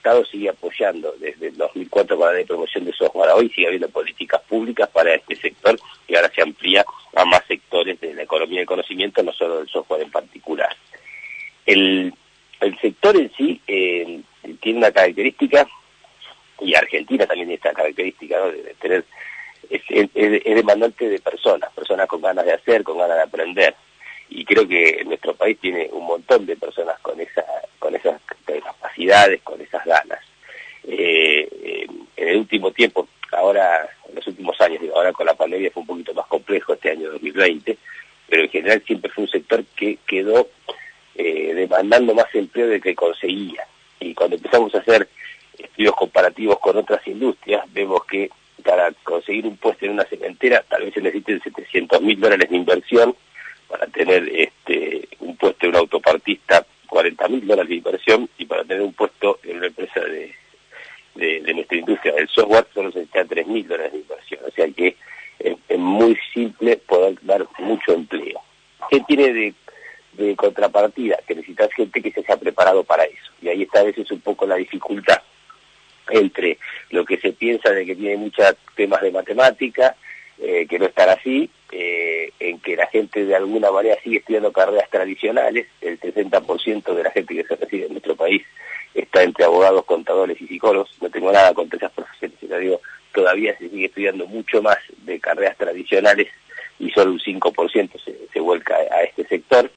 Estado sigue apoyando desde el 2004 con la ley de promoción de software. Hoy sigue habiendo políticas públicas para este sector y ahora se amplía a más sectores de la economía del conocimiento, no solo del software en particular. El sector en sí tiene una característica, y Argentina también tiene esta característica, ¿no? de tener es demandante de personas con ganas de hacer, con ganas de aprender. Y creo que nuestro país tiene un montón de personas con esas capacidades, con esas ganas. En el último tiempo, ahora, en los últimos años, ahora con la pandemia fue un poquito más complejo este año 2020, pero en general siempre fue un sector que quedó demandando más empleo del que conseguía. Y cuando empezamos a hacer estudios comparativos con otras industrias, vemos que para conseguir un puesto en una cementera tal vez se necesiten $700.000 de inversión, para tener un puesto en un autopartista $40.000 de inversión, y para tener un puesto en una empresa de nuestra industria del software solo se necesitan $3.000 de inversión. O sea que es muy simple poder dar mucho empleo. ¿Qué tiene de contrapartida? Que necesitas gente que se haya preparado para eso. Y ahí está a veces un poco la dificultad entre lo que se piensa de que tiene muchos temas de matemática, que no están así, en que la gente de alguna manera sigue estudiando carreras tradicionales. El 60% de la gente que se recibe en nuestro país está entre abogados, contadores y psicólogos. No tengo nada contra esas profesiones, sino digo, todavía se sigue estudiando mucho más de carreras tradicionales y solo un 5% se vuelca a este sector.